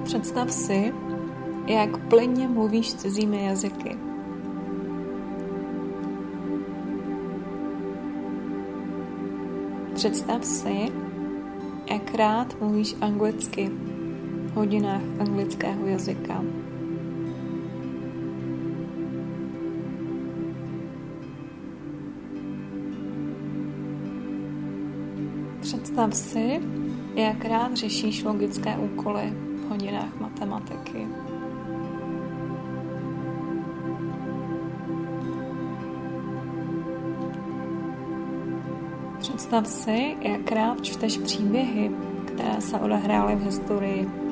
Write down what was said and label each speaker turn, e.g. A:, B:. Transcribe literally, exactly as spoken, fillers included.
A: Představ si, jak plynně mluvíš cizími jazyky. Představ si, jak rád mluvíš anglicky v hodinách anglického jazyka. Představ si, jak rád řešíš logické úkoly v hodinách matematiky. Představ si, jak rád čteš příběhy, které se odehrály v historii.